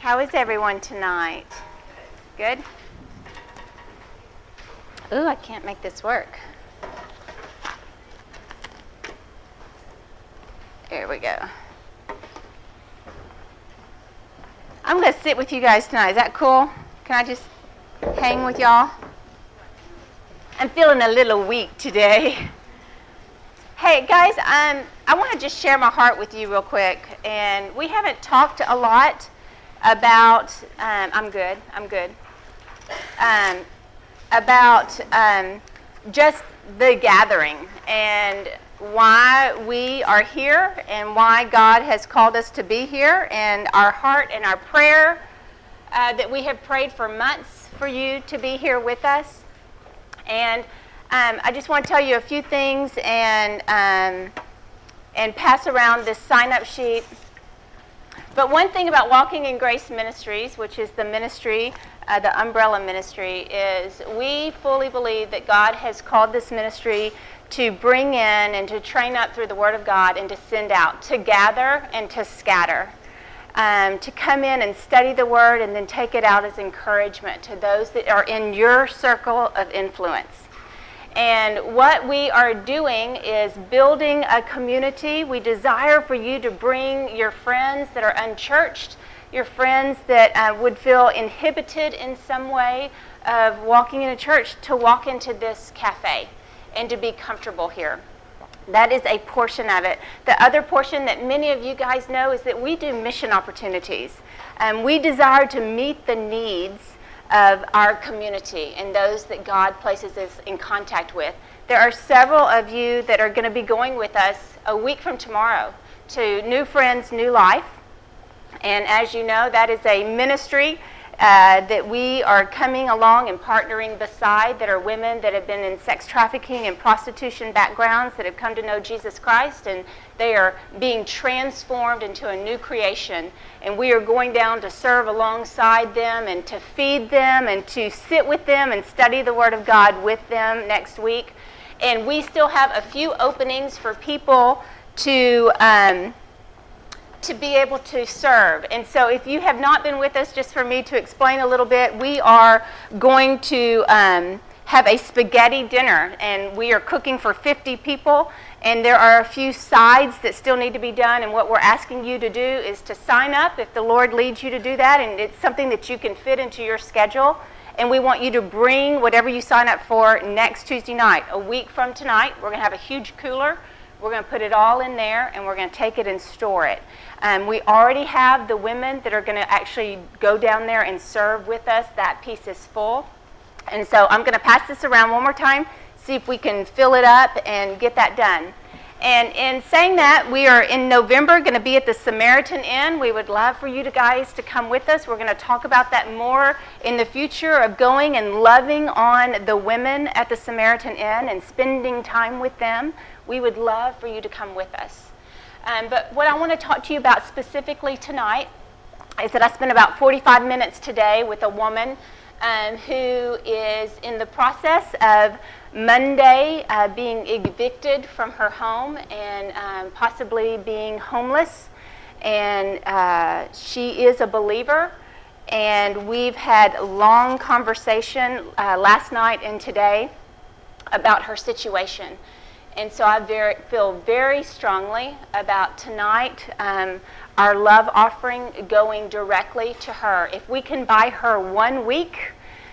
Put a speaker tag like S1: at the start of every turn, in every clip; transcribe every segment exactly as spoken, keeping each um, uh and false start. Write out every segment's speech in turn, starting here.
S1: How is everyone tonight? Good? Ooh, I can't make this work. There we go. I'm going to sit with you guys tonight. Is that cool? Can I just hang with y'all? I'm feeling a little weak today. Hey, guys, um, I want to just share my heart with you real quick. And we haven't talked a lot about, um, I'm good, I'm good, um, about um, just the gathering and why we are here and why God has called us to be here, and our heart and our prayer uh, that we have prayed for months for you to be here with us. And um, I just want to tell you a few things and um, and pass around this sign-up sheet. But one thing about Walking in Grace Ministries, which is the ministry, uh, the umbrella ministry, is we fully believe that God has called this ministry to bring in and to train up through the Word of God and to send out, to gather and to scatter, um, to come in and study the Word and then take it out as encouragement to those that are in your circle of influence. And what we are doing is building a community. We desire for you to bring your friends that are unchurched, your friends that uh, would feel inhibited in some way of walking in a church, to walk into this cafe and to be comfortable here. That is a portion of it. The other portion that many of you guys know is that we do mission opportunities. Um, we desire to meet the needs of our community and those that God places us in contact with. There are several of you that are going to be going with us a week from tomorrow to New Friends, New Life. And as you know, that is a ministry uh, that we are coming along and partnering beside, that are women that have been in sex trafficking and prostitution backgrounds that have come to know Jesus Christ, and they are being transformed into a new creation. And we are going down to serve alongside them and to feed them and to sit with them and study the Word of God with them next week. And we still have a few openings for people to um, to be able to serve. And so if you have not been with us, just for me to explain a little bit, we are going to um, have a spaghetti dinner, and we are cooking for fifty people, and there are a few sides that still need to be done, and what we're asking you to do is to sign up if the Lord leads you to do that, and it's something that you can fit into your schedule. And we want you to bring whatever you sign up for next Tuesday night. A week from tonight, we're going to have a huge cooler. We're going to put it all in there, and we're going to take it and store it. Um, we already have the women that are going to actually go down there and serve with us. That piece is full. And so I'm going to pass this around one more time, see if we can fill it up and get that done. And in saying that, we are in November going to be at the Samaritan Inn. We would love for you to guys to come with us. We're going to talk about that more in the future, of going and loving on the women at the Samaritan Inn and spending time with them. We would love for you to come with us. Um, but what I want to talk to you about specifically tonight is that I spent about forty-five minutes today with a woman um, who is in the process of Monday uh, being evicted from her home and um, possibly being homeless. And uh, she is a believer. And we've had long conversation uh, last night and today about her situation. And so I very, feel very strongly about tonight, um, our love offering going directly to her. If we can buy her one week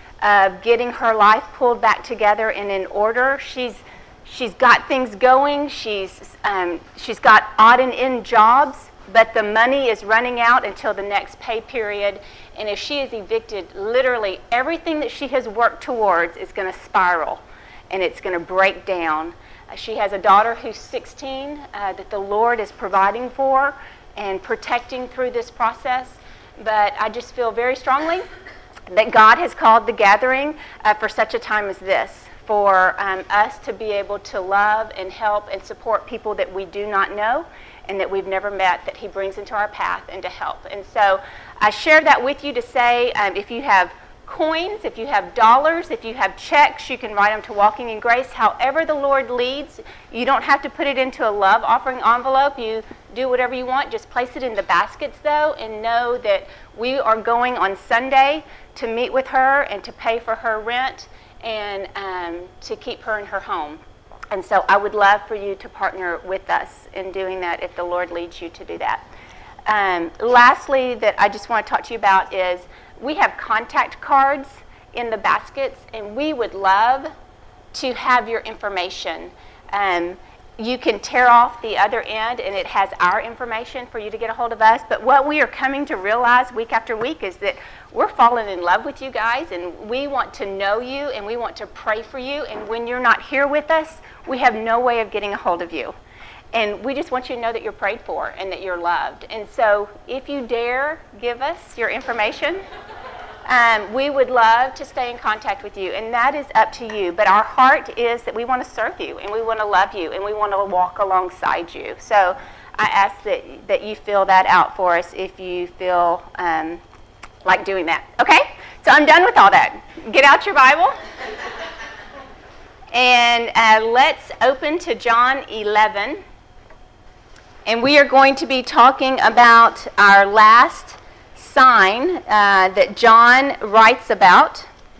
S1: of getting her life pulled back together and in order, she's she's got things going. She's um, she's got odd and end jobs, but the money is running out until the next pay period. And if she is evicted, literally everything that she has worked towards is going to spiral, and it's going to break down. Uh, she has a daughter who's sixteen uh, that the Lord is providing for and protecting through this process. But I just feel very strongly that God has called the gathering uh, for such a time as this, for um, us to be able to love and help and support people that we do not know and that we've never met, that He brings into our path, and to help. And so I share that with you to say, um, if you have coins, if you have dollars, if you have checks, you can write them to Walking in Grace. However the Lord leads, you don't have to put it into a love offering envelope. You do whatever you want. Just place it in the baskets, though, and know that we are going on Sunday to meet with her and to pay for her rent and um, to keep her in her home. And so I would love for you to partner with us in doing that if the Lord leads you to do that. Um, lastly, that I just want to talk to you about is we have contact cards in the baskets, and we would love to have your information. Um, you can tear off the other end, and it has our information for you to get a hold of us. But what we are coming to realize week after week is that we're falling in love with you guys, and we want to know you, and we want to pray for you. And when you're not here with us, we have no way of getting a hold of you. And we just want you to know that you're prayed for and that you're loved. And so if you dare give us your information, um, we would love to stay in contact with you. And that is up to you. But our heart is that we want to serve you, and we want to love you, and we want to walk alongside you. So I ask that, that you fill that out for us if you feel um, like doing that. Okay? So I'm done with all that. Get out your Bible. And uh, let's open to John eleven. And we are going to be talking about our last sign uh, that John writes about.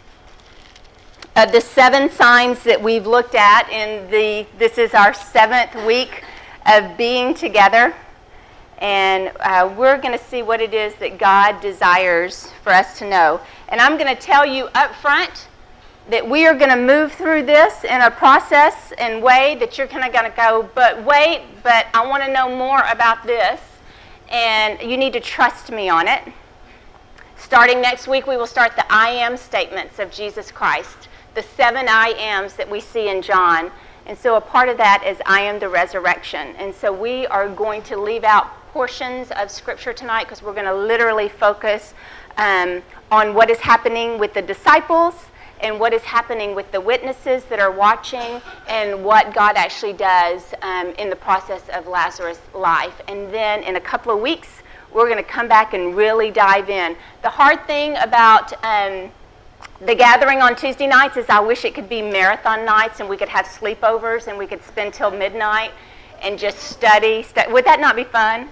S1: Uh, the seven signs that we've looked at in the, this is our seventh week of being together. And uh, we're going to see what it is that God desires for us to know. And I'm going to tell you up front that we are going to move through this in a process and way that you're kind of going to go, but wait, but I want to know more about this, and you need to trust me on it. Starting next week, we will start the I am statements of Jesus Christ, the seven I ams that we see in John. And so a part of that is I am the resurrection. And so we are going to leave out portions of Scripture tonight because we're going to literally focus um, on what is happening with the disciples and what is happening with the witnesses that are watching, and what God actually does um, in the process of Lazarus' life. And then in a couple of weeks, we're going to come back and really dive in. The hard thing about um, the gathering on Tuesday nights is I wish it could be marathon nights and we could have sleepovers and we could spend till midnight and just study. Stu- Would that not be fun?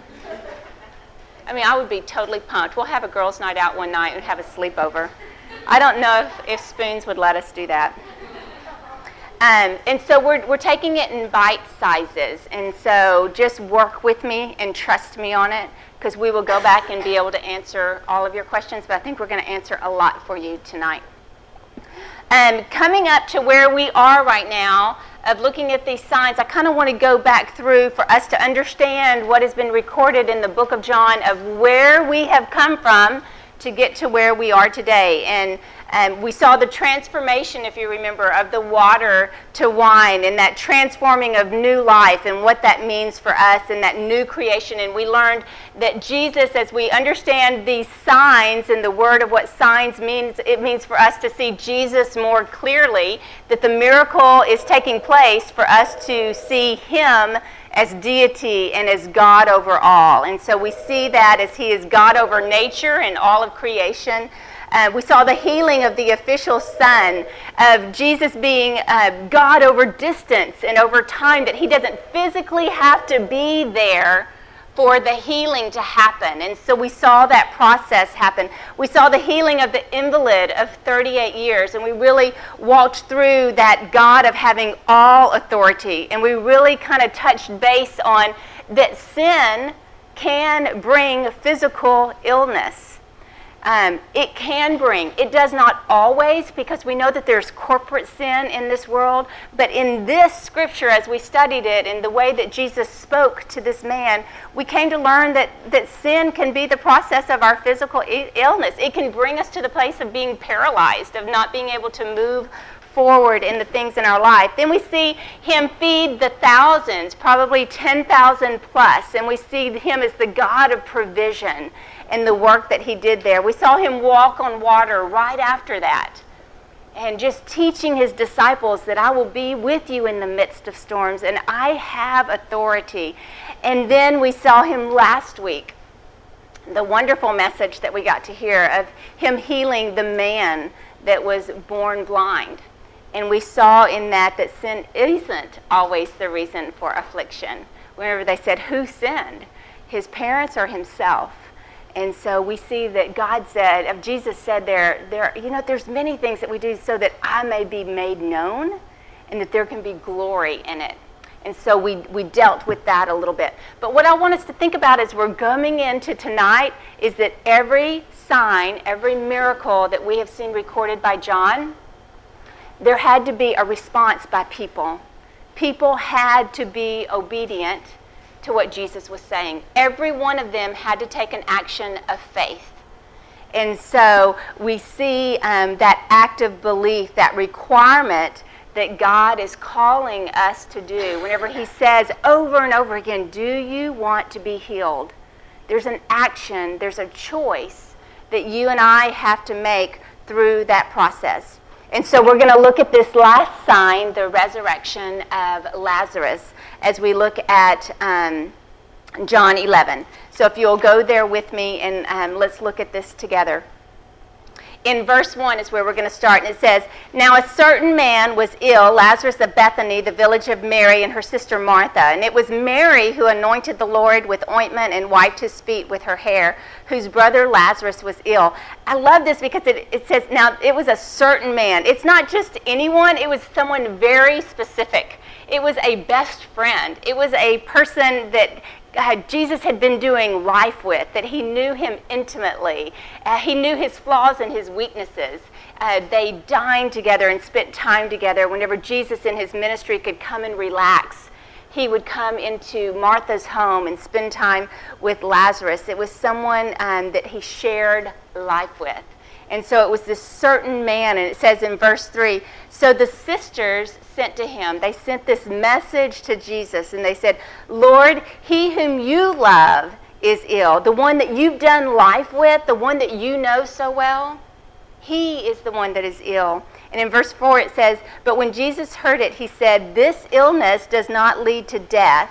S1: I mean, I would be totally pumped. We'll have a girls' night out one night and have a sleepover. I don't know if, if Spoons would let us do that. Um, and so we're we're taking it in bite sizes. And so just work with me and trust me on it, because we will go back and be able to answer all of your questions. But I think we're going to answer a lot for you tonight. Um, coming up to where we are right now of looking at these signs, I kind of want to go back through for us to understand what has been recorded in the book of John of where we have come from to get to where we are today. And um, we saw the transformation, if you remember, of the water to wine, and that transforming of new life and what that means for us and that new creation. And we learned that Jesus, as we understand these signs and the word of what signs means, it means for us to see Jesus more clearly, that the miracle is taking place for us to see him as deity and as God over all. And so we see that as he is God over nature and all of creation. Uh, we saw the healing of the official son, of Jesus being uh, God over distance and over time, that he doesn't physically have to be there for the healing to happen. And so we saw that process happen. We saw the healing of the invalid of thirty-eight years, and we really walked through that God of having all authority. And we really kind of touched base on that sin can bring physical illness. Um, it can bring, it does not always, because we know that there's corporate sin in this world, but in this scripture, as we studied it, and the way that Jesus spoke to this man, we came to learn that, that sin can be the process of our physical I- illness. It can bring us to the place of being paralyzed, of not being able to move forward in the things in our life. Then we see him feed the thousands, probably ten thousand plus, and we see him as the God of provision and the work that he did there. We saw him walk on water right after that, and just teaching his disciples that I will be with you in the midst of storms, and I have authority. And then we saw him last week the wonderful message that we got to hear of him healing the man that was born blind. And we saw in that that sin isn't always the reason for affliction. Whenever they said, who sinned? His parents or himself? And so we see that God said, of Jesus said there, there, you know, there's many things that we do so that I may be made known and that there can be glory in it. And so we, we dealt with that a little bit. But what I want us to think about as we're coming into tonight is that every sign, every miracle that we have seen recorded by John, there had to be a response by people. People had to be obedient to what Jesus was saying. Every one of them had to take an action of faith. And so we see um, that act of belief, that requirement that God is calling us to do. Whenever he says over and over again, do you want to be healed? There's an action, there's a choice that you and I have to make through that process. And so we're going to look at this last sign, the resurrection of Lazarus, as we look at um, John eleven. So if you'll go there with me and um, let's look at this together. In verse one is where we're going to start, and it says, now a certain man was ill, Lazarus of Bethany, the village of Mary and her sister Martha. And it was Mary who anointed the Lord with ointment and wiped his feet with her hair, whose brother Lazarus was ill. I love this because it, it says, now it was a certain man. It's not just anyone, it was someone very specific. It was a best friend. It was a person that Uh, Jesus had been doing life with, that he knew him intimately. Uh, he knew his flaws and his weaknesses. Uh, they dined together and spent time together. Whenever Jesus in his ministry could come and relax, he would come into Martha's home and spend time with Lazarus. It was someone um, that he shared life with. And so it was this certain man, and it says in verse three, so the sisters sent to him. They sent this message to Jesus, and they said, Lord, he whom you love is ill. The one that you've done life with, the one that you know so well, he is the one that is ill. And in verse four it says, but when Jesus heard it, he said, this illness does not lead to death.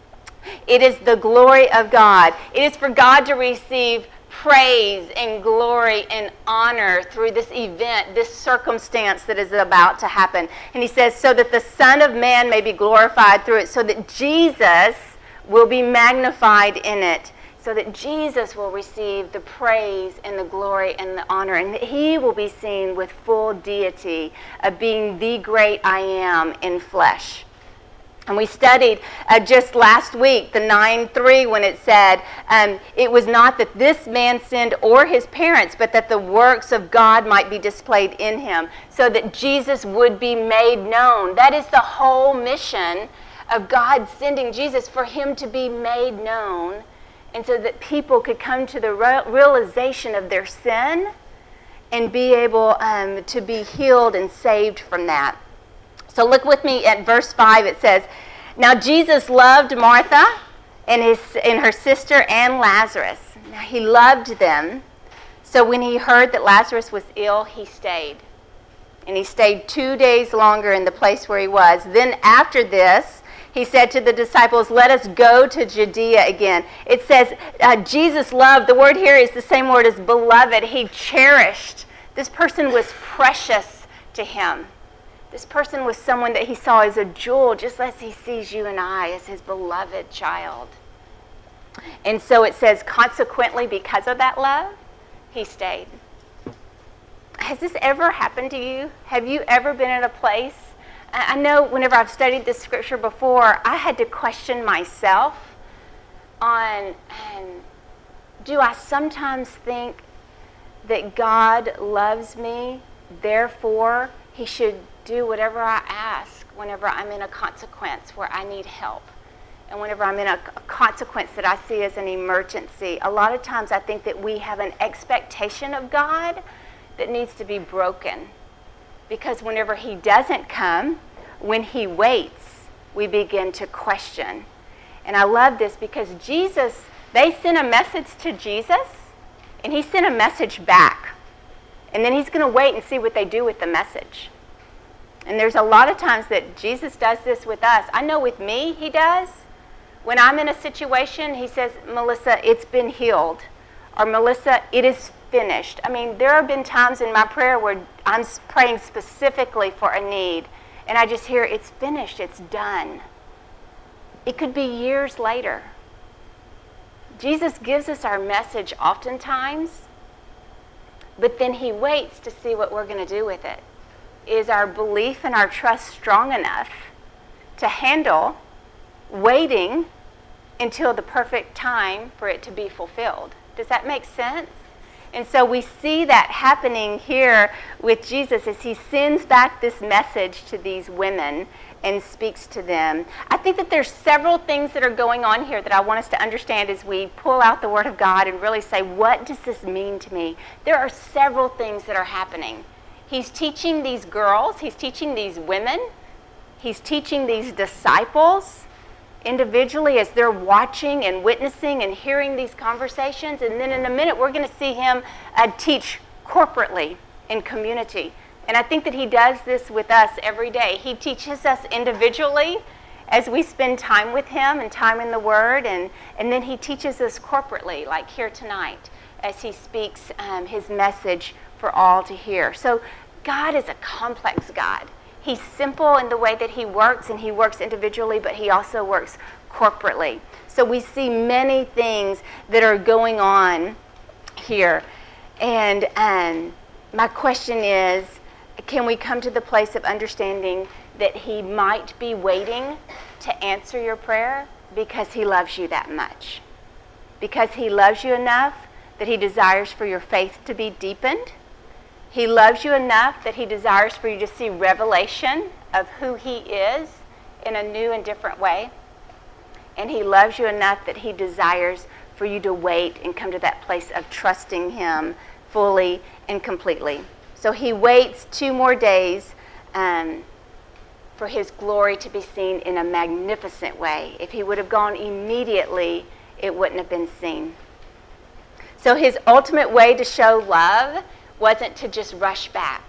S1: It is the glory of God. It is for God to receive praise and glory and honor through this event, this circumstance that is about to happen. And he says, so that the Son of Man may be glorified through it, so that Jesus will be magnified in it, so that Jesus will receive the praise and the glory and the honor, and that he will be seen with full deity of being the great I am in flesh. And we studied uh, just last week, the nine three, when it said, um, it was not that this man sinned or his parents, but that the works of God might be displayed in him, so that Jesus would be made known. That is the whole mission of God sending Jesus, for him to be made known, and so that people could come to the re- realization of their sin and be able um, to be healed and saved from that. So look with me at verse five. It says, now Jesus loved Martha and his and her sister and Lazarus. Now he loved them. So when he heard that Lazarus was ill, he stayed. And he stayed two days longer in the place where he was. Then after this, he said to the disciples, let us go to Judea again. It says uh, Jesus loved. The word here is the same word as beloved. He cherished. This person was precious to him. This person was someone that he saw as a jewel, just as he sees you and I as his beloved child. And so it says, consequently, because of that love, he stayed. Has this ever happened to you? Have you ever been in a place? I know whenever I've studied this scripture before, I had to question myself on, and do I sometimes think that God loves me, therefore he should do whatever I ask whenever I'm in a consequence where I need help, and whenever I'm in a, a consequence that I see as an emergency. A lot of times I think that we have an expectation of God that needs to be broken, because whenever he doesn't come, when he waits, we begin to question. And I love this because Jesus, they sent a message to Jesus, and he sent a message back, and then he's going to wait and see what they do with the message. And there's a lot of times that Jesus does this with us. I know with me, he does. When I'm in a situation, he says, Melissa, it's been healed. Or Melissa, it is finished. I mean, there have been times in my prayer where I'm praying specifically for a need, and I just hear, it's finished, it's done. It could be years later. Jesus gives us our message oftentimes, but then he waits to see what we're going to do with it. Is our belief and our trust strong enough to handle waiting until the perfect time for it to be fulfilled? Does that make sense? And so we see that happening here with Jesus as he sends back this message to these women and speaks to them. I think that there's several things that are going on here that I want us to understand as we pull out the Word of God and really say, what does this mean to me? There are several things that are happening. He's teaching these girls, he's teaching these women, he's teaching these disciples individually as they're watching and witnessing and hearing these conversations. And then in a minute, we're going to see him uh, teach corporately in community. And I think that he does this with us every day. He teaches us individually as we spend time with him and time in the Word, and, and then he teaches us corporately, like here tonight, as he speaks um, his message for all to hear. So God is a complex God. He's simple in the way that he works, and he works individually, but he also works corporately. So we see many things that are going on here. And um, my question is, can we come to the place of understanding that he might be waiting to answer your prayer because he loves you that much? Because he loves you enough that he desires for your faith to be deepened. He loves you enough that he desires for you to see revelation of who he is in a new and different way. And he loves you enough that he desires for you to wait and come to that place of trusting him fully and completely. So he waits two more days um, for his glory to be seen in a magnificent way. If he would have gone immediately, it wouldn't have been seen. So his ultimate way to show love wasn't to just rush back.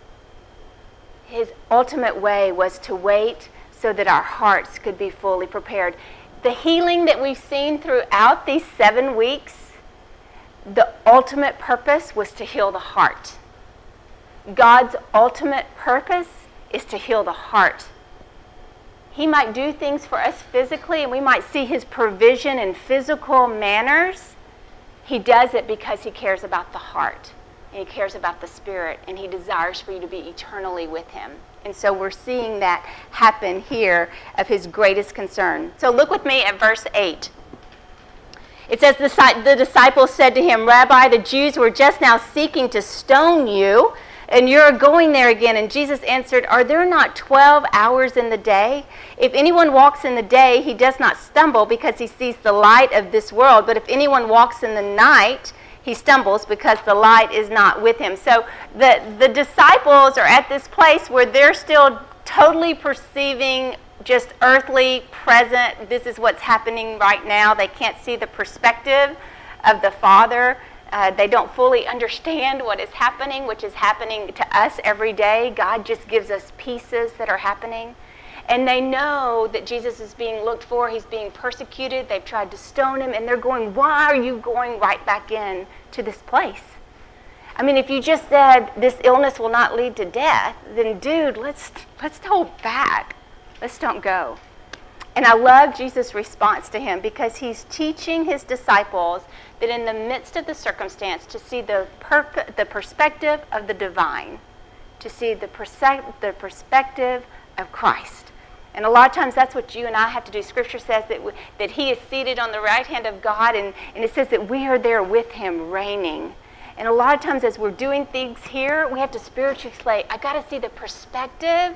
S1: His ultimate way was to wait so that our hearts could be fully prepared. The healing that we've seen throughout these seven weeks, the ultimate purpose was to heal the heart. God's ultimate purpose is to heal the heart. He might do things for us physically, and we might see his provision in physical manners. He does it because he cares about the heart. And he cares about the spirit, and he desires for you to be eternally with him. And so we're seeing that happen here of his greatest concern. So look with me at verse eight. It says, the disciples said to him, Rabbi, the Jews were just now seeking to stone you, and you're going there again. And Jesus answered, are there not twelve hours in the day? If anyone walks in the day, he does not stumble because he sees the light of this world. But if anyone walks in the night, he stumbles because the light is not with him. So the, the disciples are at this place where they're still totally perceiving just earthly, present, this is what's happening right now. They can't see the perspective of the Father. Uh, they don't fully understand what is happening, which is happening to us every day. God just gives us pieces that are happening. And they know that Jesus is being looked for. He's being persecuted. They've tried to stone him. And they're going, why are you going right back in to this place? I mean, if you just said this illness will not lead to death, then dude, let's let's hold back. Let's don't go. And I love Jesus' response to him because he's teaching his disciples that in the midst of the circumstance to see the perp- the perspective of the divine, to see the, perse- the perspective of Christ. And a lot of times that's what you and I have to do. Scripture says that we, that he is seated on the right hand of God, and, and it says that we are there with him reigning. And a lot of times as we're doing things here, we have to spiritually say, I got to see the perspective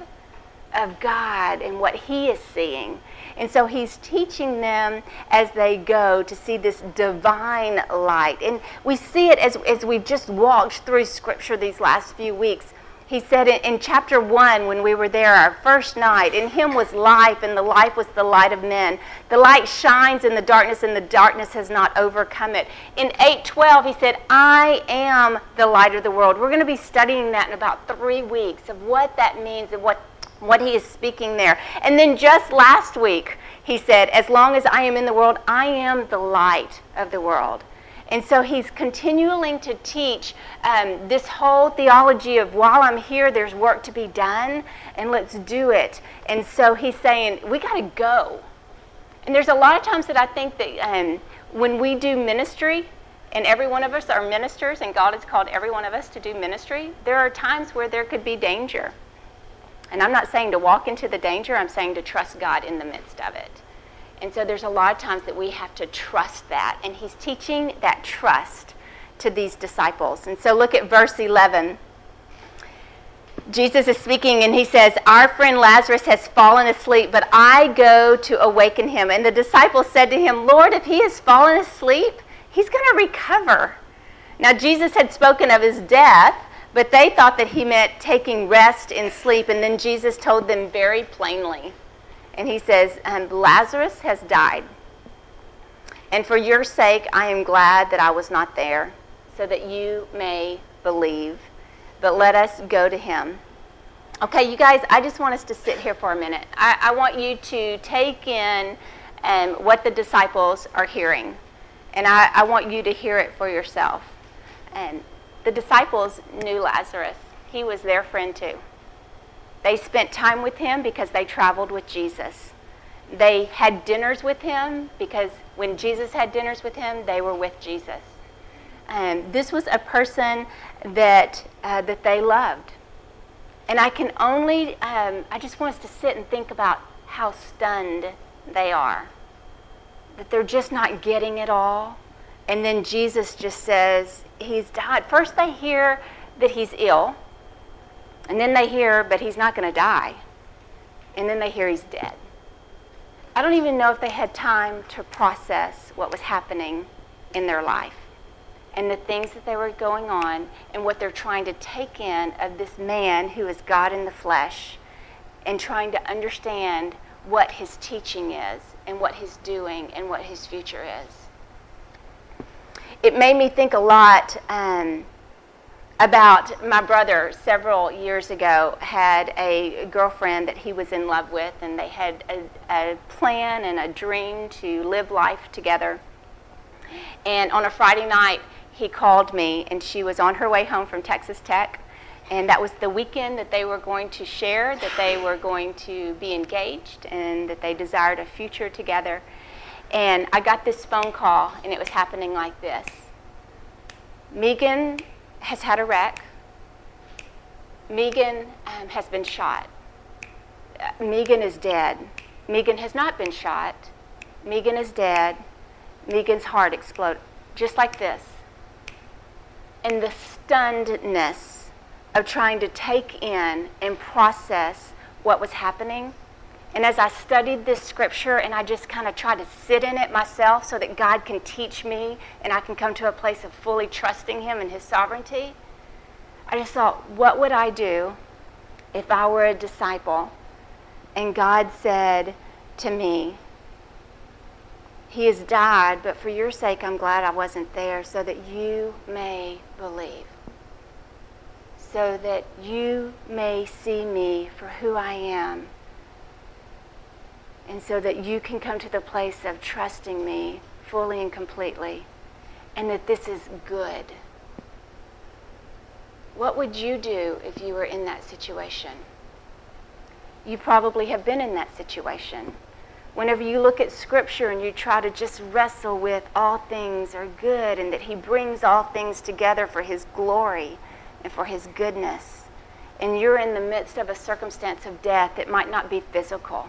S1: of God and what he is seeing. And so he's teaching them as they go to see this divine light. And we see it as, as we've just walked through Scripture these last few weeks. He said in, in chapter one, when we were there our first night, in him was life, and the life was the light of men. The light shines in the darkness, and the darkness has not overcome it. In eight twelve, he said, I am the light of the world. We're going to be studying that in about three weeks of what that means and what, what he is speaking there. And then just last week, he said, as long as I am in the world, I am the light of the world. And so he's continuing to teach um, this whole theology of while I'm here, there's work to be done, and let's do it. And so he's saying, we got to go. And there's a lot of times that I think that um, when we do ministry, and every one of us are ministers, and God has called every one of us to do ministry, there are times where there could be danger. And I'm not saying to walk into the danger, I'm saying to trust God in the midst of it. And so there's a lot of times that we have to trust that. And he's teaching that trust to these disciples. And so look at verse eleven. Jesus is speaking and he says, our friend Lazarus has fallen asleep, but I go to awaken him. And the disciples said to him, Lord, if he has fallen asleep, he's going to recover. Now Jesus had spoken of his death, but they thought that he meant taking rest in sleep. And then Jesus told them very plainly. And he says, um, Lazarus has died. And for your sake, I am glad that I was not there, so that you may believe. But let us go to him. Okay, you guys, I just want us to sit here for a minute. I, I want you to take in um, what the disciples are hearing. And I, I want you to hear it for yourself. And the disciples knew Lazarus. He was their friend too. They spent time with him because they traveled with Jesus. They had dinners with him because when Jesus had dinners with him, they were with Jesus. Um, this was a person that uh, that they loved. And I can only, um, I just want us to sit and think about how stunned they are. That they're just not getting it all. And then Jesus just says, he's died. First they hear that he's ill. And then they hear, but he's not going to die. And then they hear he's dead. I don't even know if they had time to process what was happening in their life and the things that they were going on and what they're trying to take in of this man who is God in the flesh and trying to understand what his teaching is and what he's doing and what his future is. It made me think a lot um, about my brother several years ago had a girlfriend that he was in love with, and they had a, a plan and a dream to live life together. And on a Friday night, he called me, and she was on her way home from Texas Tech, and that was the weekend that they were going to share, that they were going to be engaged, and that they desired a future together. And I got this phone call, and it was happening like this. Megan has had a wreck. Megan um, has been shot. Uh, Megan is dead. Megan has not been shot. Megan is dead. Megan's heart exploded. Just like this. And the stunnedness of trying to take in and process what was happening. And as I studied this scripture and I just kind of tried to sit in it myself so that God can teach me and I can come to a place of fully trusting him and his sovereignty, I just thought, what would I do if I were a disciple and God said to me, he has died, but for your sake I'm glad I wasn't there so that you may believe. So that you may see me for who I am. And so that you can come to the place of trusting me fully and completely. And that this is good. What would you do if you were in that situation? You probably have been in that situation. Whenever you look at Scripture and you try to just wrestle with all things are good and that he brings all things together for his glory and for his goodness. And you're in the midst of a circumstance of death that might not be physical.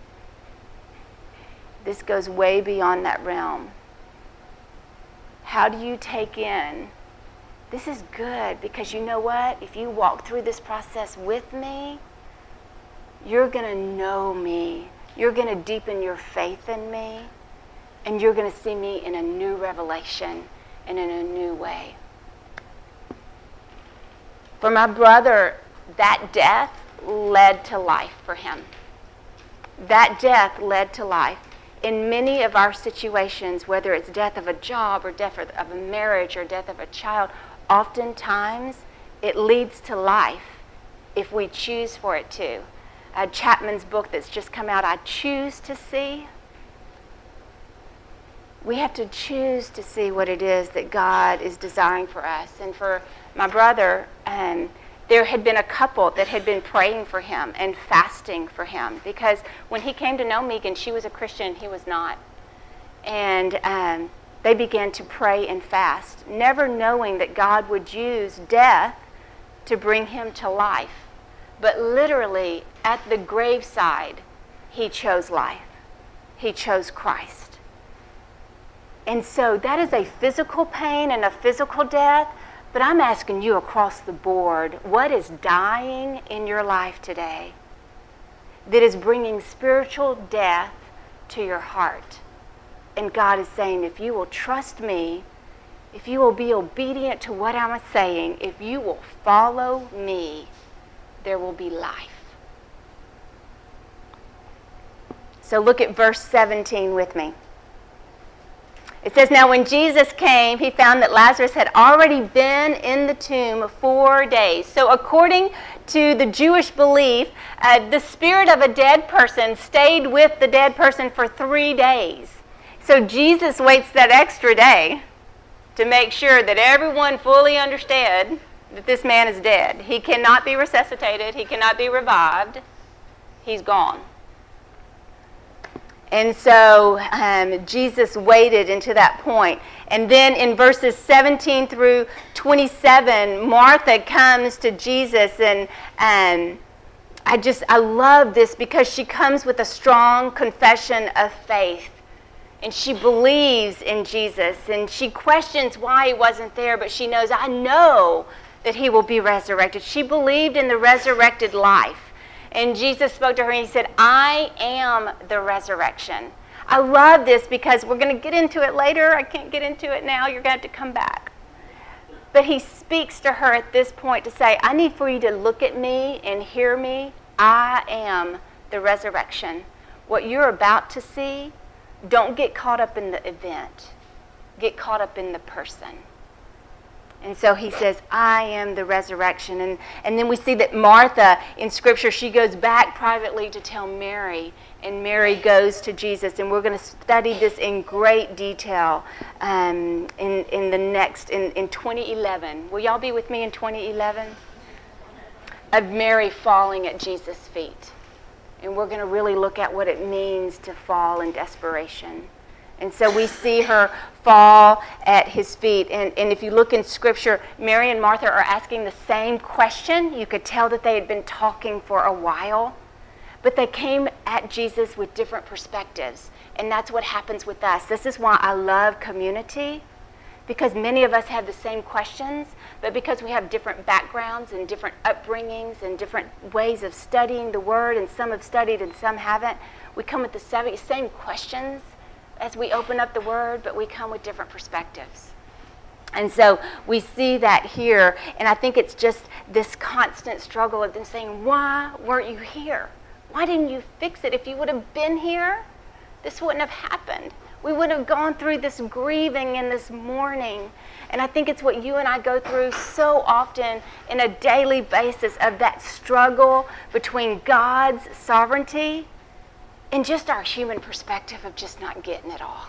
S1: This goes way beyond that realm. How do you take in, this is good because you know what? If you walk through this process with me, you're going to know me. You're going to deepen your faith in me. And you're going to see me in a new revelation and in a new way. For my brother, that death led to life for him. That death led to life. In many of our situations, whether it's death of a job or death of a marriage or death of a child, oftentimes it leads to life if we choose for it to. Uh, Chapman's book that's just come out, I Choose to See, We have to choose to see what it is that God is desiring for us. And for my brother, um, there had been a couple that had been praying for him and fasting for him, because when he came to know Megan, she was a Christian, he was not. And um, they began to pray and fast, never knowing that God would use death to bring him to life. But literally, at the graveside, he chose life. He chose Christ. And so that is a physical pain and a physical death, but I'm asking you across the board, what is dying in your life today that is bringing spiritual death to your heart? And God is saying, if you will trust me, if you will be obedient to what I'm saying, if you will follow me, there will be life. So look at verse seventeen with me. It says, now when Jesus came, he found that Lazarus had already been in the tomb four days. So according to the Jewish belief, uh, the spirit of a dead person stayed with the dead person for three days. So Jesus waits that extra day to make sure that everyone fully understood that this man is dead. He cannot be resuscitated. He cannot be revived. He's gone. And so um, Jesus waited until that point. And then in verses seventeen through twenty-seven, Martha comes to Jesus. And um, I just, I love this because she comes with a strong confession of faith. And she believes in Jesus. And she questions why he wasn't there, but she knows, I know that he will be resurrected. She believed in the resurrected life. And Jesus spoke to her and he said, I am the resurrection. I love this because we're going to get into it later. I can't get into it now. You're going to have to come back. But he speaks to her at this point to say, I need for you to look at me and hear me. I am the resurrection. What you're about to see, don't get caught up in the event. Get caught up in the person. And so he says, I am the resurrection. And, and then we see that Martha, in Scripture, she goes back privately to tell Mary. And Mary goes to Jesus. And we're going to study this in great detail um, in, in the next, in, in twenty eleven. Will y'all be with me in twenty eleven? Of Mary falling at Jesus' feet. And we're going to really look at what it means to fall in desperation. And so we see her fall at his feet. And, and if you look in Scripture, Mary and Martha are asking the same question. You could tell that they had been talking for a while. But they came at Jesus with different perspectives. And that's what happens with us. This is why I love community. Because many of us have the same questions, but because we have different backgrounds and different upbringings and different ways of studying the Word, and some have studied and some haven't, we come with the same questions as we open up the Word, but we come with different perspectives. And so we see that here, and I think it's just this constant struggle of them saying, why weren't you here? Why didn't you fix it? If you would have been here, this wouldn't have happened. We would have gone through this grieving and this mourning. And I think it's what you and I go through so often in a daily basis, of that struggle between God's sovereignty and just our human perspective of just not getting it all.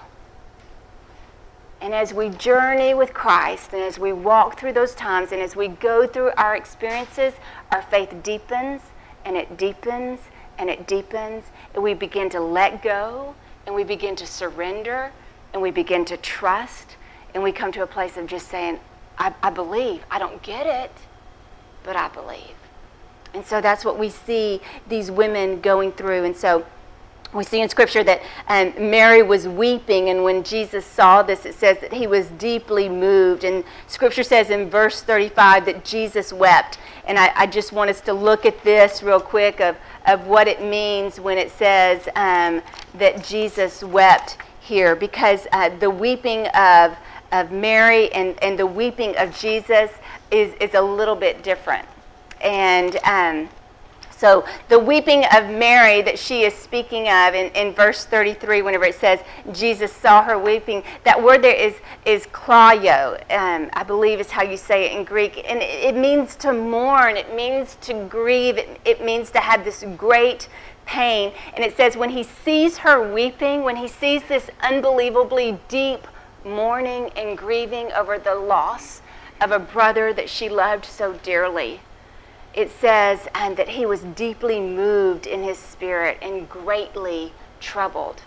S1: And as we journey with Christ, and as we walk through those times, and as we go through our experiences, our faith deepens, and it deepens, and it deepens, and we begin to let go, and we begin to surrender, and we begin to trust, and we come to a place of just saying, I, I believe. I don't get it, but I believe. And so that's what we see these women going through. And so we see in Scripture that um, Mary was weeping, and when Jesus saw this, it says that he was deeply moved. And Scripture says in verse thirty-five that Jesus wept. And I, I just want us to look at this real quick of, of what it means when it says um, that Jesus wept here. Because uh, the weeping of, of Mary and, and the weeping of Jesus is, is a little bit different. And um So the weeping of Mary that she is speaking of in, in verse thirty-three, whenever it says Jesus saw her weeping, that word there is is klaio, um, I believe is how you say it in Greek. And it, it means to mourn, it means to grieve, it, it means to have this great pain. And it says when he sees her weeping, when he sees this unbelievably deep mourning and grieving over the loss of a brother that she loved so dearly, it says um, that he was deeply moved in his spirit and greatly troubled.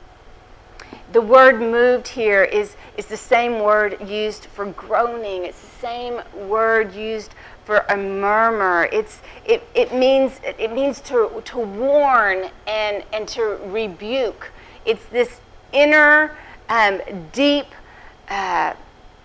S1: The word moved here is, is the same word used for groaning. It's the same word used for a murmur. It's it, it means it means to to warn and and to rebuke. It's this inner um, deep uh,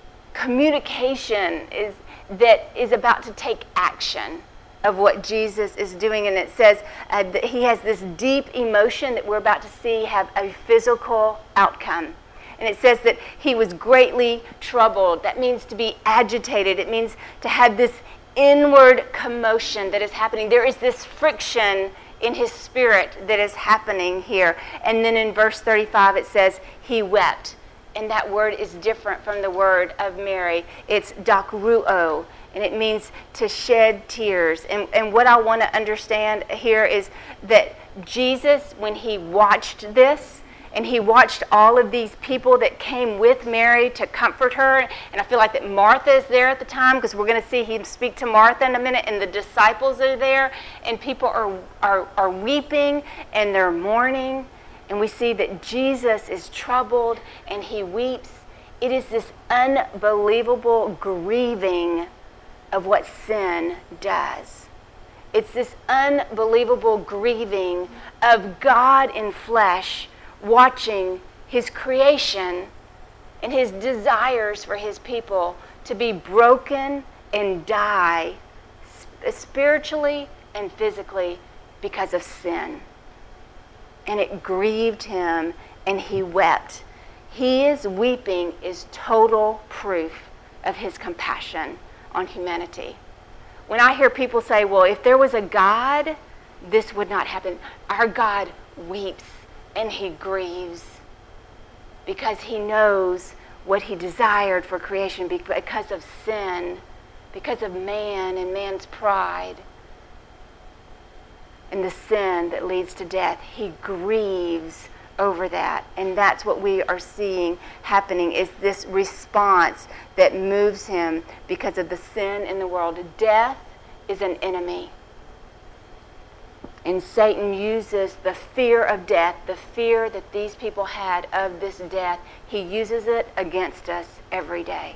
S1: communication is that is about to take action of what Jesus is doing. And it says uh, that he has this deep emotion that we're about to see have a physical outcome. And it says that he was greatly troubled. That means to be agitated. It means to have this inward commotion that is happening. There is this friction in his spirit that is happening here. And then in verse thirty-five it says he wept. And that word is different from the word of Mary. It's dakruo, and it means to shed tears. And, and what I want to understand here is that Jesus, when he watched this, and he watched all of these people that came with Mary to comfort her, and I feel like that Martha is there at the time, because we're going to see him speak to Martha in a minute, and the disciples are there, and people are, are, are weeping, and they're mourning. And we see that Jesus is troubled and he weeps. It is this unbelievable grieving of what sin does. It's this unbelievable grieving of God in flesh watching his creation and his desires for his people to be broken and die spiritually and physically because of sin. And it grieved him, and he wept. His weeping is total proof of his compassion on humanity. When I hear people say, well, if there was a God, this would not happen. Our God weeps and he grieves because he knows what he desired for creation because of sin, because of man and man's pride. And the sin that leads to death, he grieves over that. And that's what we are seeing happening, is this response that moves him because of the sin in the world. Death is an enemy. And Satan uses the fear of death, the fear that these people had of this death, he uses it against us every day.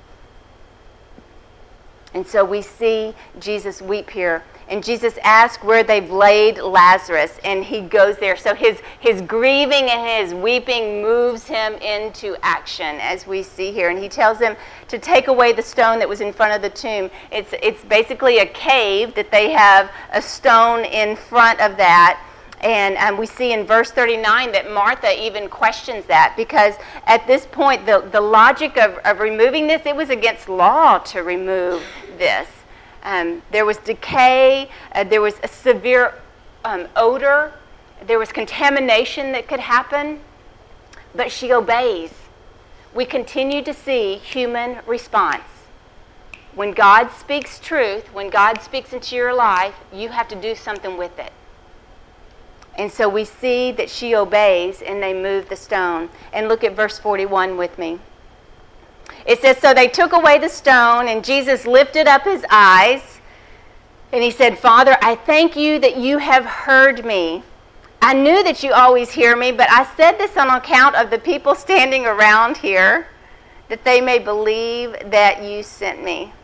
S1: And so we see Jesus weep here. And Jesus asks where they've laid Lazarus, and he goes there. So his, his grieving and his weeping moves him into action, as we see here. And he tells them to take away the stone that was in front of the tomb. It's, it's basically a cave that they have a stone in front of that. And um, we see in verse thirty-nine that Martha even questions that, because at this point, the, the logic of, of removing this, it was against law to remove this. Um, there was decay, uh, there was a severe um, odor, there was contamination that could happen, but she obeys. We continue to see human response. When God speaks truth, when God speaks into your life, you have to do something with it. And so we see that she obeys and they move the stone. And look at verse forty-one with me. It says, so they took away the stone, and Jesus lifted up his eyes, and he said, Father, I thank you that you have heard me. I knew that you always hear me, but I said this on account of the people standing around here, that they may believe that you sent me.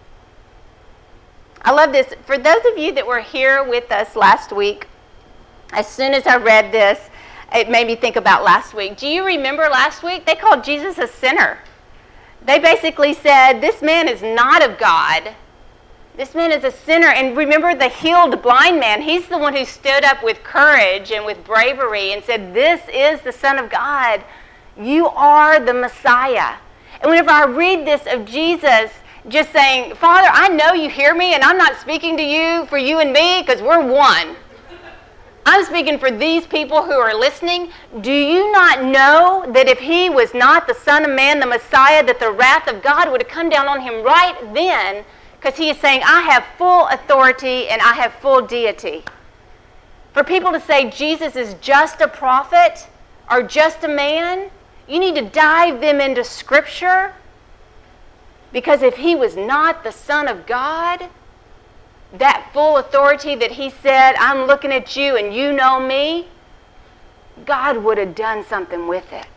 S1: I love this. For those of you that were here with us last week, as soon as I read this, it made me think about last week. Do you remember last week? They called Jesus a sinner. They basically said, this man is not of God. This man is a sinner. And remember the healed blind man? He's the one who stood up with courage and with bravery and said, this is the Son of God. You are the Messiah. And whenever I read this of Jesus just saying, Father, I know you hear me, and I'm not speaking to you for you and me because we're one. I'm speaking for these people who are listening. Do you not know that if he was not the Son of Man, the Messiah, that the wrath of God would have come down on him right then? Because he is saying, I have full authority and I have full deity. For people to say Jesus is just a prophet or just a man, you need to dive them into Scripture. Because if he was not the Son of God, that full authority that he said, I'm looking at you and you know me, God would have done something with it.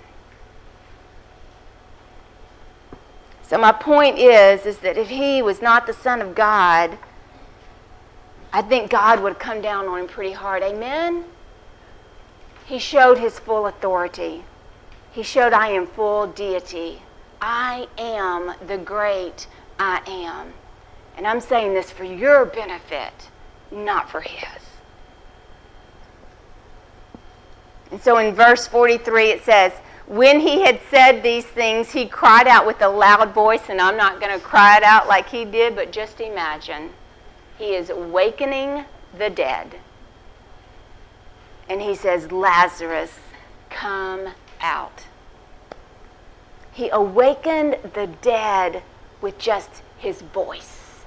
S1: So my point is, is that if he was not the Son of God, I think God would have come down on him pretty hard. Amen? He showed his full authority. He showed I am full deity. I am the great I am. And I'm saying this for your benefit, not for his. And so in verse forty-three it says, when he had said these things, he cried out with a loud voice, and I'm not going to cry it out like he did, but just imagine. He is awakening the dead. And he says, Lazarus, come out. He awakened the dead with just his voice.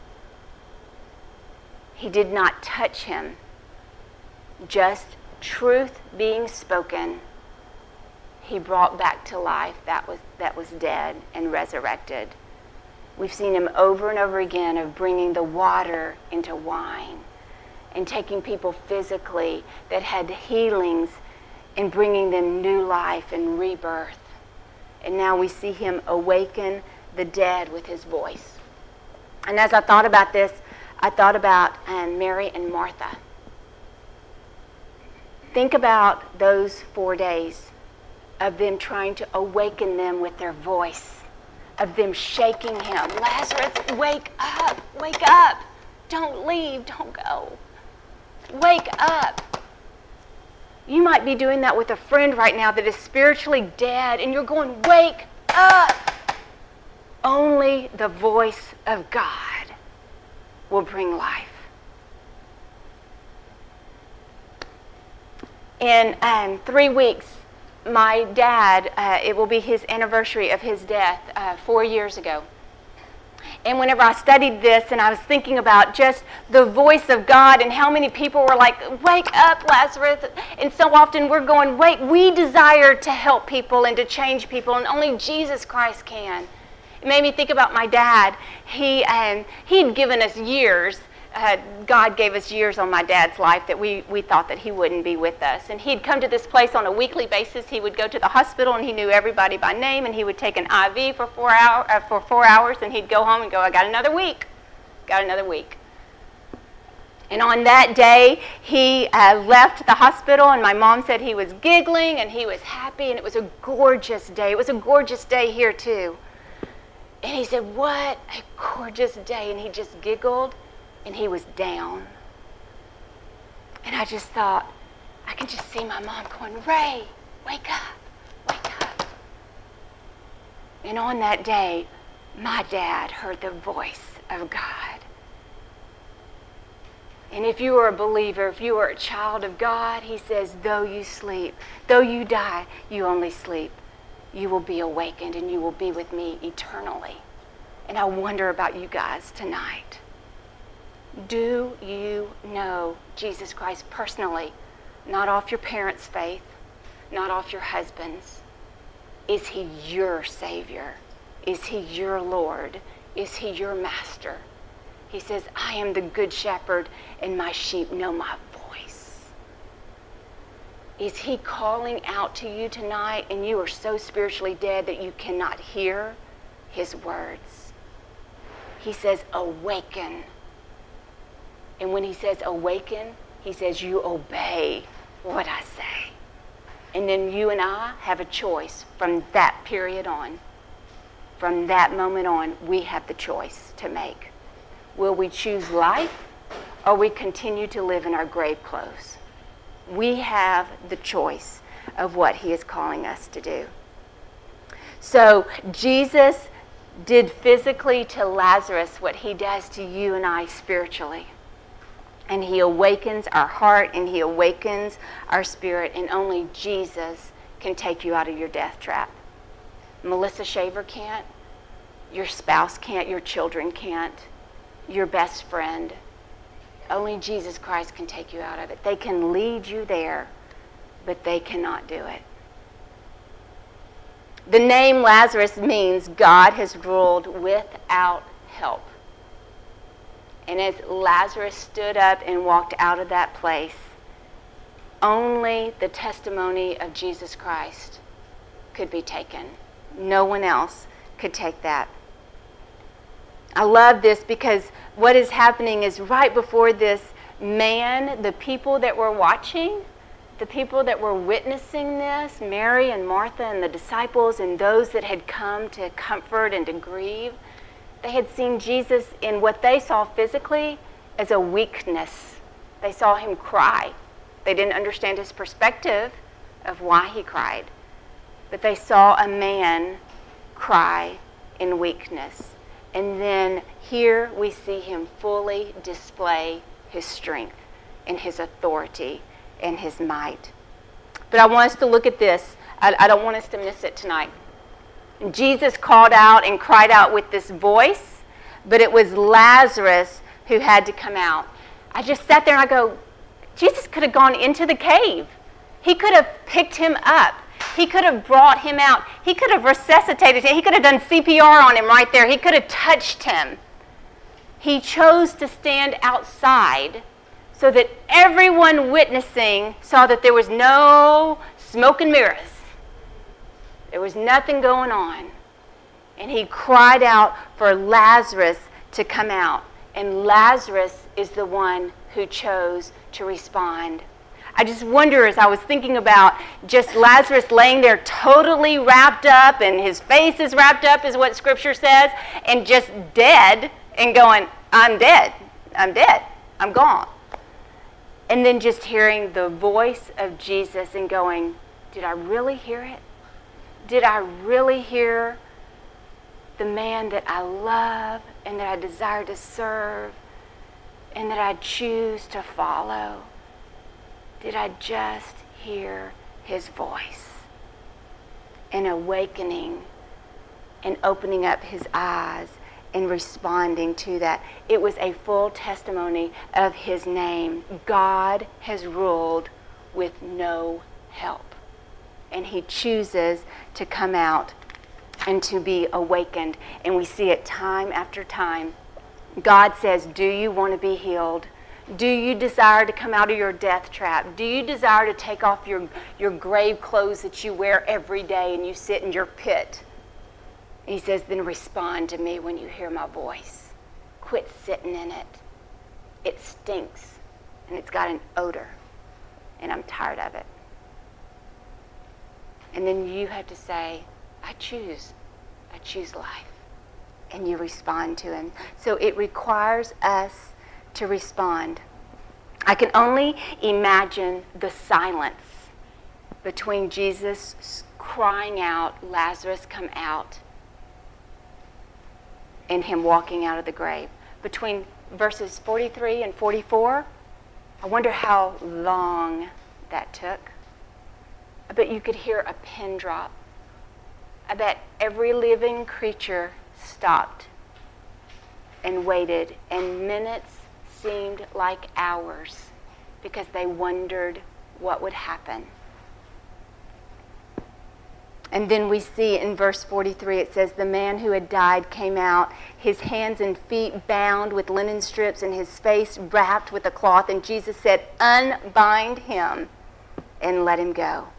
S1: He did not touch him. Just truth being spoken, he brought back to life that was that was dead and resurrected. We've seen him over and over again of bringing the water into wine and taking people physically that had healings and bringing them new life and rebirth. And now we see him awaken the dead with his voice. And as I thought about this, I thought about um, Mary and Martha. Think about those four days of them trying to awaken them with their voice, of them shaking him. Lazarus, wake up, wake up. Don't leave, don't go. Wake up. You might be doing that with a friend right now that is spiritually dead, and you're going, wake up. Only the voice of God will bring life. In um, three weeks, my dad, uh, it will be his anniversary of his death uh, four years ago. And whenever I studied this and I was thinking about just the voice of God and how many people were like, wake up, Lazarus. And so often we're going, wait, we desire to help people and to change people, and only Jesus Christ can. It made me think about my dad. He, um, he'd given us years. Uh, God gave us years on my dad's life that we, we thought that he wouldn't be with us. And he'd come to this place on a weekly basis. He would go to the hospital, and he knew everybody by name, and he would take an I V for four, hour, uh, for four hours, and he'd go home and go, I got another week. Got another week. And on that day, he uh, left the hospital, and my mom said he was giggling, and he was happy, and it was a gorgeous day. It was a gorgeous day here, too. And he said, what a gorgeous day. And he just giggled. And he was down. And I just thought, I can just see my mom going, Ray, wake up, wake up. And on that day, my dad heard the voice of God. And if you are a believer, if you are a child of God, he says, though you sleep, though you die, you only sleep. You will be awakened, and you will be with me eternally. And I wonder about you guys tonight. Do you know Jesus Christ personally? Not off your parents' faith, not off your husband's. Is he your Savior? Is he your Lord? Is he your master? He says, I am the good shepherd, and my sheep know my voice. Is he calling out to you tonight, and you are so spiritually dead that you cannot hear his words? He says, awaken. And when he says awaken, he says you obey what I say. And then you and I have a choice from that period on. From that moment on, we have the choice to make. Will we choose life, or we continue to live in our grave clothes? We have the choice of what he is calling us to do. So Jesus did physically to Lazarus what he does to you and I spiritually. And he awakens our heart, and he awakens our spirit, and only Jesus can take you out of your death trap. Melissa Shaver can't. Your spouse can't. Your children can't. Your best friend. Only Jesus Christ can take you out of it. They can lead you there, but they cannot do it. The name Lazarus means God has ruled without help. And as Lazarus stood up and walked out of that place, only the testimony of Jesus Christ could be taken. No one else could take that. I love this because what is happening is right before this man, the people that were watching, the people that were witnessing this, Mary and Martha and the disciples and those that had come to comfort and to grieve, they had seen Jesus in what they saw physically as a weakness. They saw him cry. They didn't understand his perspective of why he cried. But they saw a man cry in weakness. And then here we see him fully display his strength and his authority and his might. But I want us to look at this. I, I don't want us to miss it tonight. Jesus called out and cried out with this voice, but it was Lazarus who had to come out. I just sat there and I go, Jesus could have gone into the cave. He could have picked him up. He could have brought him out. He could have resuscitated him. He could have done C P R on him right there. He could have touched him. He chose to stand outside so that everyone witnessing saw that there was no smoke and mirrors. There was nothing going on. And he cried out for Lazarus to come out. And Lazarus is the one who chose to respond. I just wonder, as I was thinking about just Lazarus laying there totally wrapped up, and his face is wrapped up, is what Scripture says, and just dead, and going, I'm dead, I'm dead, I'm gone. And then just hearing the voice of Jesus and going, did I really hear it? Did I really hear the man that I love and that I desire to serve and that I choose to follow? Did I just hear his voice and awakening and opening up his eyes and responding to that? It was a full testimony of his name. God has ruled with no help. And he chooses to come out and to be awakened. And we see it time after time. God says, do you want to be healed? Do you desire to come out of your death trap? Do you desire to take off your, your grave clothes that you wear every day and you sit in your pit? And he says, then respond to me when you hear my voice. Quit sitting in it. It stinks and it's got an odor and I'm tired of it. And then you have to say, I choose. I choose life. And you respond to him. So it requires us to respond. I can only imagine the silence between Jesus crying out, Lazarus come out, and him walking out of the grave. Between verses forty-three and forty-four, I wonder how long that took. I bet you could hear a pin drop. I bet every living creature stopped and waited, and minutes seemed like hours because they wondered what would happen. And then we see in verse forty-three, it says, the man who had died came out, his hands and feet bound with linen strips and his face wrapped with a cloth. And Jesus said, unbind him and let him go.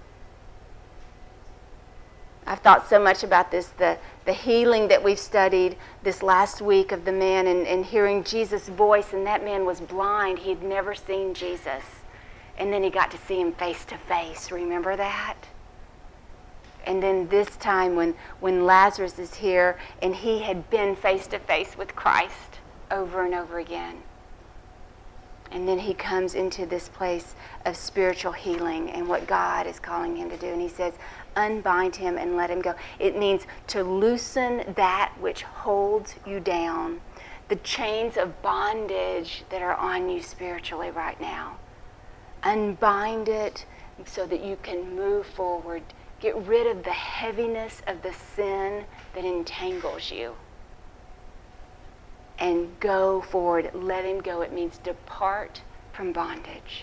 S1: I've thought so much about this, the, the healing that we've studied this last week of the man and, and hearing Jesus' voice, and that man was blind. He'd never seen Jesus. And then he got to see him face to face. Remember that? And then this time when, when Lazarus is here and he had been face to face with Christ over and over again. And then he comes into this place of spiritual healing and what God is calling him to do. And he says, unbind him and let him go. It means to loosen that which holds you down, the chains of bondage that are on you spiritually right now. Unbind it so that you can move forward. Get rid of the heaviness of the sin that entangles you. and go forward. Let him go. It means depart from bondage.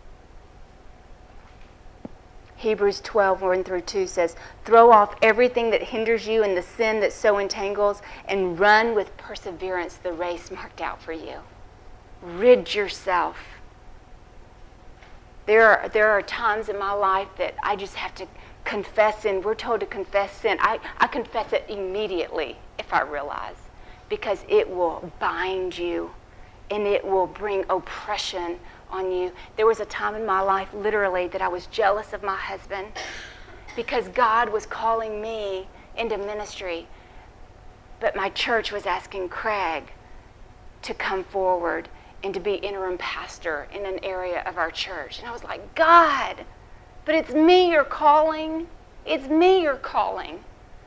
S1: Hebrews twelve, one through two says, throw off everything that hinders you and the sin that so entangles, and run with perseverance the race marked out for you. Rid yourself. There are, there are times in my life that I just have to confess sin. We're told to confess sin. I, I confess it immediately if I realize, because it will bind you and it will bring oppression on you. There was a time in my life, literally, that I was jealous of my husband because God was calling me into ministry, but my church was asking Craig to come forward and to be interim pastor in an area of our church. And I was like, God, but it's me you're calling. It's me you're calling.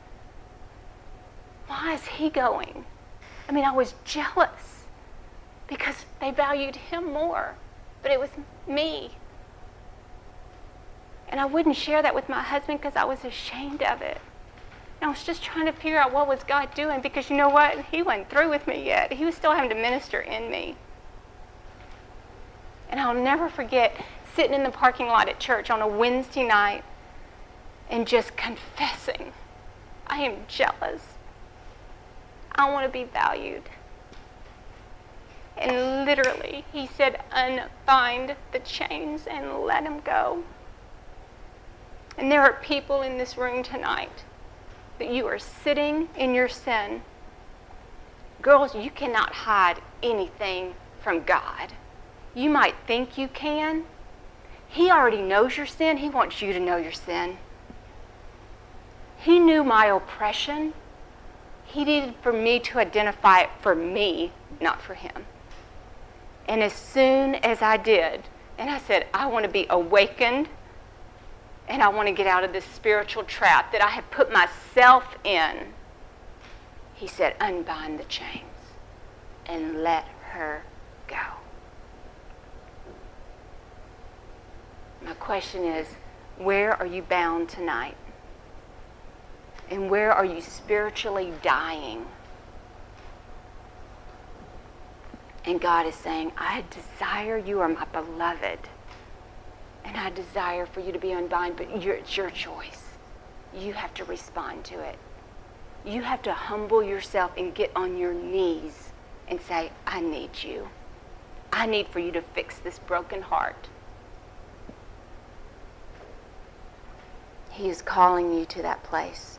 S1: Why is he going? I mean, I was jealous because they valued him more. But it was me. And I wouldn't share that with my husband because I was ashamed of it. And I was just trying to figure out what was God doing, because you know what? He wasn't through with me yet. He was still having to minister in me. And I'll never forget sitting in the parking lot at church on a Wednesday night and just confessing, I am jealous. I want to be valued. And literally, he said, unbind the chains and let him go. And there are people in this room tonight that you are sitting in your sin. Girls, you cannot hide anything from God. You might think you can. He already knows your sin. He wants you to know your sin. He knew my oppression. He needed for me to identify it for me, not for him. And as soon as I did, and I said, I want to be awakened, and I want to get out of this spiritual trap that I have put myself in, he said, unbind the chains and let her go. My question is, where are you bound tonight? And where are you spiritually dying? And God is saying, I desire, you are my beloved. And I desire for you to be unbound, but you're, it's your choice. You have to respond to it. You have to humble yourself and get on your knees and say, I need you. I need for you to fix this broken heart. He is calling you to that place.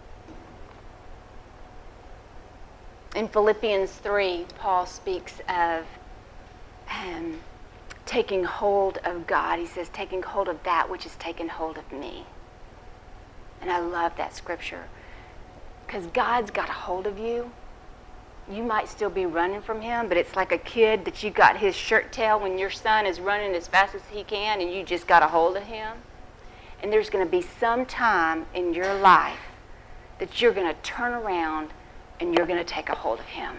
S1: In Philippians three, Paul speaks of um, taking hold of God. He says, taking hold of that which has taken hold of me. And I love that scripture, because God's got a hold of you. You might still be running from him, but it's like a kid that you got his shirt tail when your son is running as fast as he can and you just got a hold of him. And there's going to be some time in your life that you're going to turn around and you're going to take a hold of him.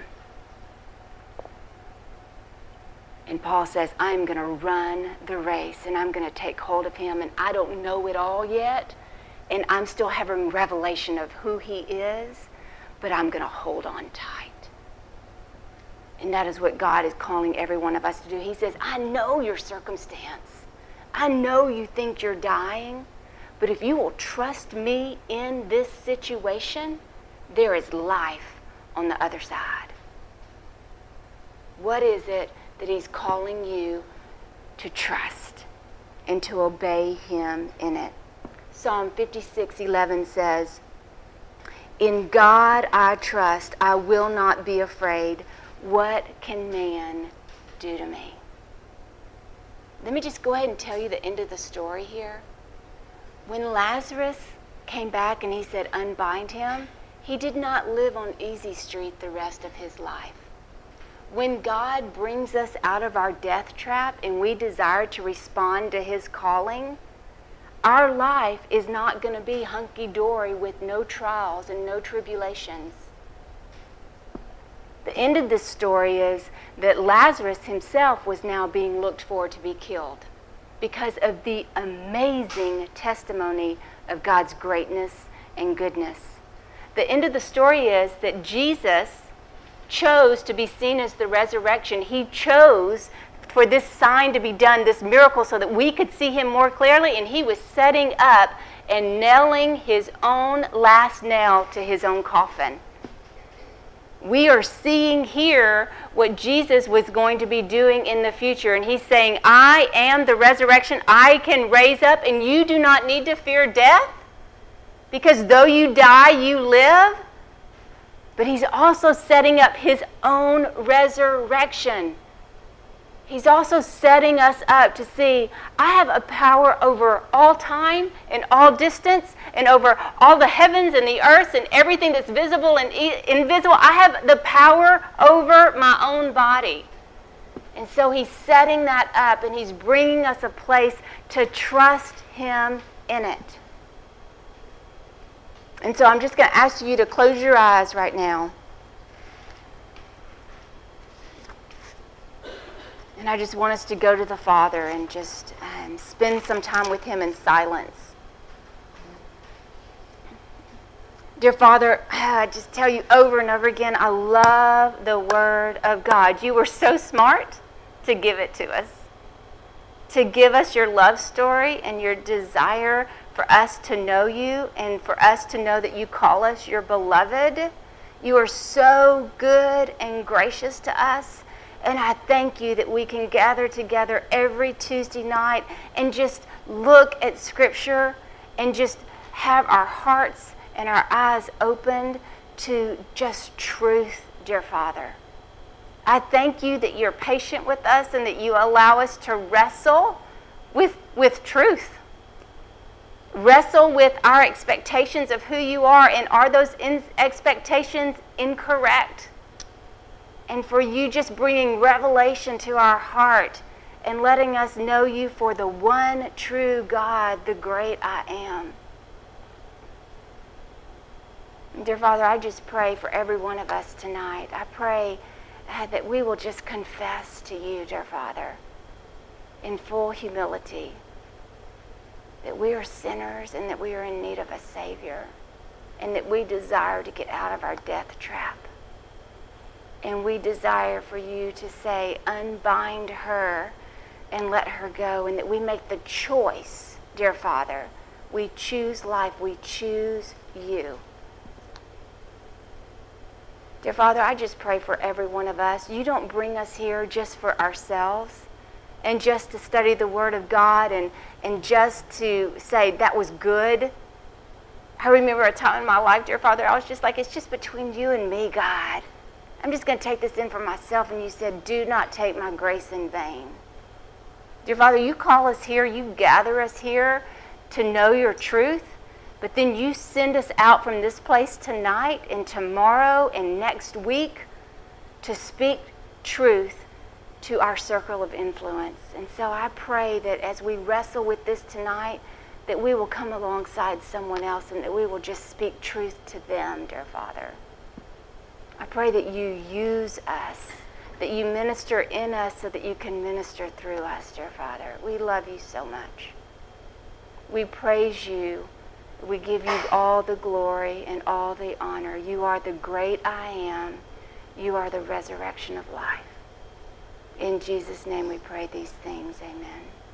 S1: And Paul says, I'm going to run the race and I'm going to take hold of him, and I don't know it all yet, and I'm still having revelation of who he is, but I'm going to hold on tight. And that is what God is calling every one of us to do. He says, I know your circumstance. I know you think you're dying, but if you will trust me in this situation, there is life on the other side. What is it that he's calling you to trust and to obey him in it? Psalm fifty-six eleven says, in God I trust, I will not be afraid. What can man do to me? Let me just go ahead and tell you the end of the story here. When Lazarus came back and he said, unbind him, he did not live on easy street the rest of his life. When God brings us out of our death trap and we desire to respond to his calling, our life is not going to be hunky-dory with no trials and no tribulations. The end of this story is that Lazarus himself was now being looked for to be killed because of the amazing testimony of God's greatness and goodness. The end of the story is that Jesus chose to be seen as the resurrection. He chose for this sign to be done, this miracle, so that we could see him more clearly, and he was setting up and nailing his own last nail to his own coffin. We are seeing here what Jesus was going to be doing in the future, and he's saying, I am the resurrection. I can raise up, and you do not need to fear death, because though you die, you live. But he's also setting up his own resurrection. He's also setting us up to see, I have a power over all time and all distance and over all the heavens and the earth and everything that's visible and invisible. I have the power over my own body. And so he's setting that up, and he's bringing us a place to trust him in it. And so I'm just going to ask you to close your eyes right now. And I just want us to go to the Father and just um, spend some time with him in silence. Dear Father, I just tell you over and over again, I love the Word of God. You were so smart to give it to us, to give us your love story and your desire for us to know you and for us to know that you call us your beloved. You are so good and gracious to us. And I thank you that we can gather together every Tuesday night and just look at Scripture and just have our hearts and our eyes opened to just truth, dear Father. I thank you that you're patient with us and that you allow us to wrestle with, with truth. Wrestle with our expectations of who you are, and are those in- expectations incorrect? And for you just bringing revelation to our heart and letting us know you for the one true God, the great I am. Dear Father, I just pray for every one of us tonight. I pray uh, that we will just confess to you, dear Father, in full humility, that we are sinners and that we are in need of a Savior, and that we desire to get out of our death trap. And we desire for you to say, unbind her and let her go, and that we make the choice, dear Father. We choose life. We choose you. Dear Father, I just pray for every one of us. You don't bring us here just for ourselves and just to study the Word of God and, and just to say that was good. I remember a time in my life, dear Father, I was just like, it's just between you and me, God. I'm just going to take this in for myself. And you said, do not take my grace in vain. Dear Father, you call us here, you gather us here to know your truth, but then you send us out from this place tonight and tomorrow and next week to speak truth to our circle of influence. And so I pray that as we wrestle with this tonight, that we will come alongside someone else and that we will just speak truth to them, dear Father. I pray that you use us, that you minister in us so that you can minister through us, dear Father. We love you so much. We praise you. We give you all the glory and all the honor. You are the great I am. You are the resurrection of life. In Jesus' name we pray these things. Amen.